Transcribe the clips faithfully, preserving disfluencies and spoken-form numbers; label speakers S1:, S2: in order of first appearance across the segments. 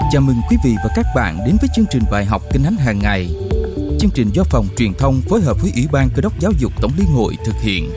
S1: Chào mừng quý vị và các bạn đến với chương trình bài học Kinh Thánh hàng ngày. Chương trình do Phòng Truyền thông phối hợp với Ủy ban Cơ đốc Giáo dục Tổng liên hội thực hiện.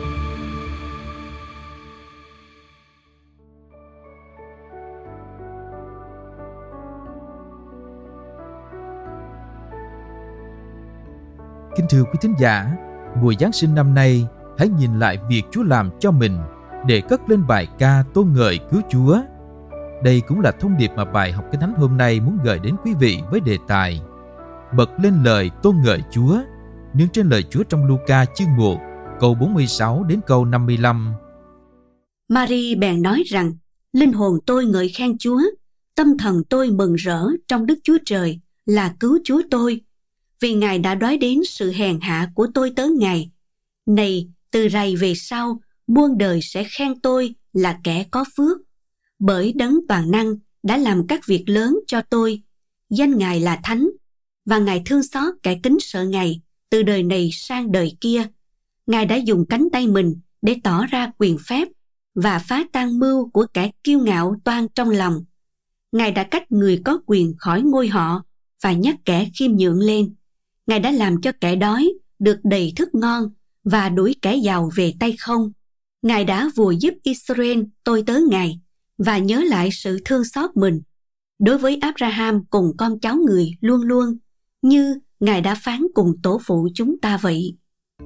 S1: Kính thưa quý thính giả, mùa Giáng sinh năm nay, hãy nhìn lại việc Chúa làm cho mình để cất lên bài ca tôn ngợi cứu Chúa. Đây cũng là thông điệp mà bài học Kinh Thánh hôm nay muốn gửi đến quý vị với đề tài Bật lên lời tôn ngợi Chúa, nương trên lời Chúa trong Luca chương một, câu bốn mươi sáu đến câu năm mươi lăm.
S2: Mary bèn nói rằng: Linh hồn tôi ngợi khen Chúa, tâm thần tôi mừng rỡ trong Đức Chúa Trời là cứu Chúa tôi, vì Ngài đã đoái đến sự hèn hạ của tôi tớ Ngài. Này, từ rày về sau, muôn đời sẽ khen tôi là kẻ có phước, bởi Đấng toàn năng đã làm các việc lớn cho tôi. Danh Ngài là thánh, và Ngài thương xót kẻ kính sợ Ngài từ đời này sang đời kia. Ngài đã dùng cánh tay mình để tỏ ra quyền phép và phá tan mưu của kẻ kiêu ngạo toan trong lòng. Ngài đã cách người có quyền khỏi ngôi họ và nhắc kẻ khiêm nhượng lên. Ngài đã làm cho kẻ đói được đầy thức ngon và đuổi kẻ giàu về tay không. Ngài đã vùa giúp Israel tôi tớ Ngài và nhớ lại sự thương xót mình đối với Abraham cùng con cháu người luôn luôn, như Ngài đã phán cùng tổ phụ chúng ta vậy.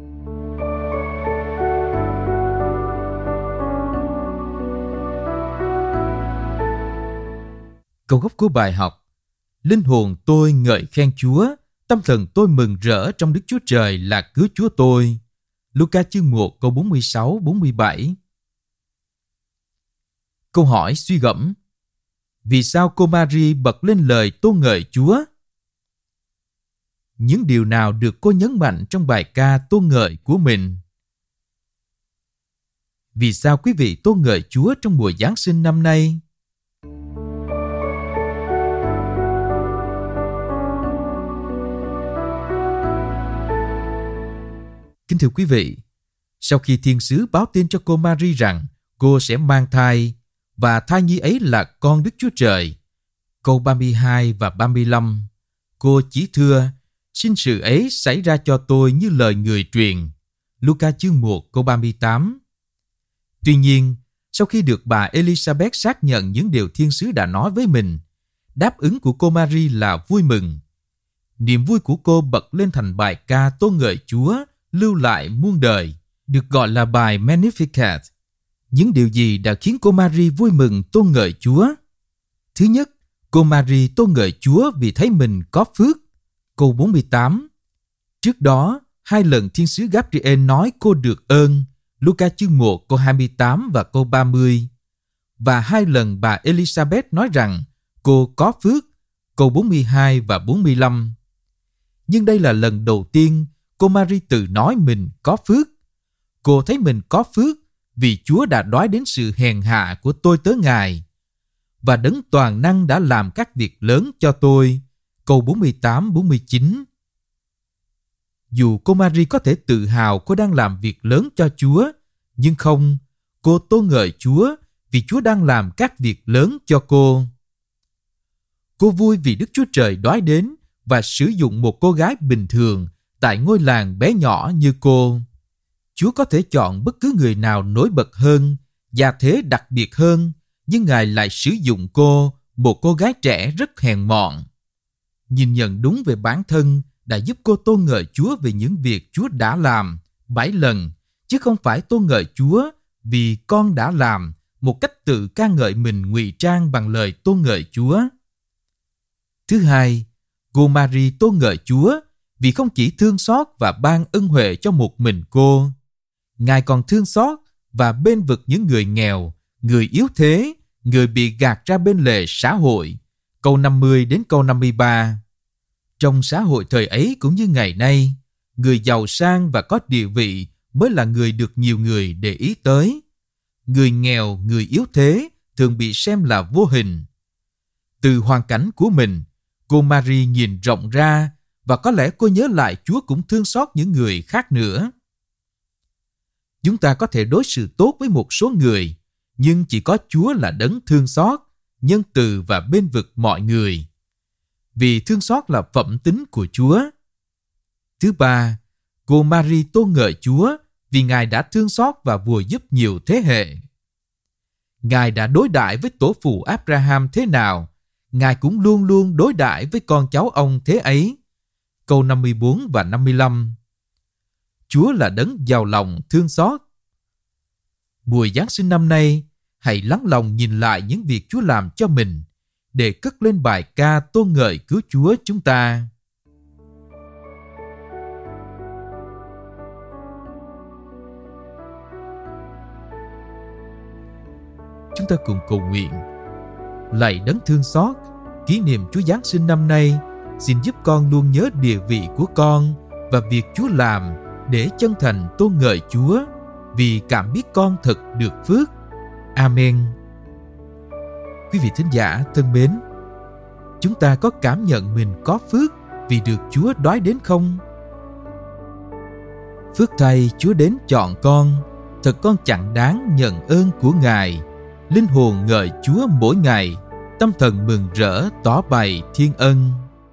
S1: Câu gốc của bài học: Linh hồn tôi ngợi khen Chúa, tâm thần tôi mừng rỡ trong Đức Chúa Trời là cứu Chúa tôi. Luca chương một câu bốn mươi sáu bốn mươi bảy. Câu hỏi suy gẫm: vì sao cô Mary bật lên lời tôn ngợi Chúa? Những điều nào được cô nhấn mạnh trong bài ca tôn ngợi của mình? Vì sao quý vị tôn ngợi Chúa trong mùa Giáng sinh năm nay? Kính thưa quý vị, sau khi thiên sứ báo tin cho cô Mary rằng cô sẽ mang thai và thai nhi ấy là con Đức Chúa Trời, câu ba mươi hai và ba mươi lăm, cô chỉ thưa: xin sự ấy xảy ra cho tôi như lời người truyền. Luca chương một câu ba mươi tám. Tuy nhiên, sau khi được bà Elizabeth xác nhận những điều thiên sứ đã nói với mình, đáp ứng của cô Mary là vui mừng. Niềm vui của cô bật lên thành bài ca tôn ngợi Chúa, lưu lại muôn đời, được gọi là bài Magnificat. Những điều gì đã khiến cô Mary vui mừng tôn ngợi Chúa? Thứ nhất, cô Mary tôn ngợi Chúa vì thấy mình có phước. Câu bốn mươi tám. Trước đó, hai lần thiên sứ Gabriel nói cô được ơn. Luca chương một câu hai mươi tám và câu ba mươi. Và hai lần bà Elizabeth nói rằng cô có phước. Câu bốn mươi hai và bốn mươi lăm. Nhưng đây là lần đầu tiên cô Mary tự nói mình có phước. Cô thấy mình có phước vì Chúa đã đoái đến sự hèn hạ của tôi tớ Ngài, và Đấng toàn năng đã làm các việc lớn cho tôi. Câu bốn mươi tám bốn mươi chín. Dù cô Mary có thể tự hào cô đang làm việc lớn cho Chúa, nhưng không, cô tôn ngợi Chúa vì Chúa đang làm các việc lớn cho cô. Cô vui vì Đức Chúa Trời đoái đến và sử dụng một cô gái bình thường tại ngôi làng bé nhỏ như cô. Chúa có thể chọn bất cứ người nào nổi bật hơn, gia thế đặc biệt hơn, nhưng Ngài lại sử dụng cô, một cô gái trẻ rất hèn mọn. Nhìn nhận đúng về bản thân đã giúp cô tôn ngợi Chúa về những việc Chúa đã làm bảy lần, chứ không phải tôn ngợi Chúa vì con đã làm, một cách tự ca ngợi mình ngụy trang bằng lời tôn ngợi Chúa. Thứ hai, cô Mary tôn ngợi Chúa vì không chỉ thương xót và ban ân huệ cho một mình cô. Ngài còn thương xót và bênh vực những người nghèo, người yếu thế, người bị gạt ra bên lề xã hội. Câu năm mươi đến câu năm mươi ba. Trong xã hội thời ấy cũng như ngày nay, người giàu sang và có địa vị mới là người được nhiều người để ý tới. Người nghèo, người yếu thế thường bị xem là vô hình. Từ hoàn cảnh của mình, cô Mary nhìn rộng ra và có lẽ cô nhớ lại Chúa cũng thương xót những người khác nữa. Chúng ta có thể đối xử tốt với một số người, nhưng chỉ có Chúa là đấng thương xót, nhân từ và bên vực mọi người. Vì thương xót là phẩm tính của Chúa. Thứ ba, cô Mary tôn ngợi Chúa vì Ngài đã thương xót và bùa giúp nhiều thế hệ. Ngài đã đối đãi với tổ phụ Abraham thế nào, Ngài cũng luôn luôn đối đãi với con cháu ông thế ấy. Câu năm mươi bốn và năm mươi lăm. Chúa là đấng giàu lòng thương xót. Mùa Giáng sinh năm nay, hãy lắng lòng nhìn lại những việc Chúa làm cho mình, để cất lên bài ca tôn ngợi cứu Chúa chúng ta. Chúng ta cùng cầu nguyện. Lạy đấng thương xót, kỷ niệm Chúa Giáng sinh năm nay, xin giúp con luôn nhớ địa vị của con và việc Chúa làm để chân thành tôn ngợi Chúa, vì cảm biết con thật được phước. Amen. Quý vị thính giả thân mến, chúng ta có cảm nhận mình có phước vì được Chúa đoái đến không? Phước thay Chúa đến chọn con, thật con chẳng đáng nhận ơn của Ngài. Linh hồn ngợi Chúa mỗi ngày, tâm thần mừng rỡ tỏ bày thiên ân.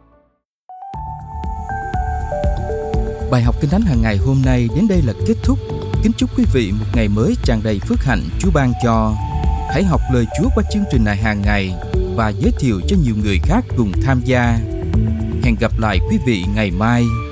S1: Bài học Kinh Thánh hàng ngày hôm nay đến đây là kết thúc. Kính chúc quý vị một ngày mới tràn đầy phước hạnh Chúa ban cho. Hãy học lời Chúa qua chương trình này hàng ngày và giới thiệu cho nhiều người khác cùng tham gia. Hẹn gặp lại quý vị ngày mai.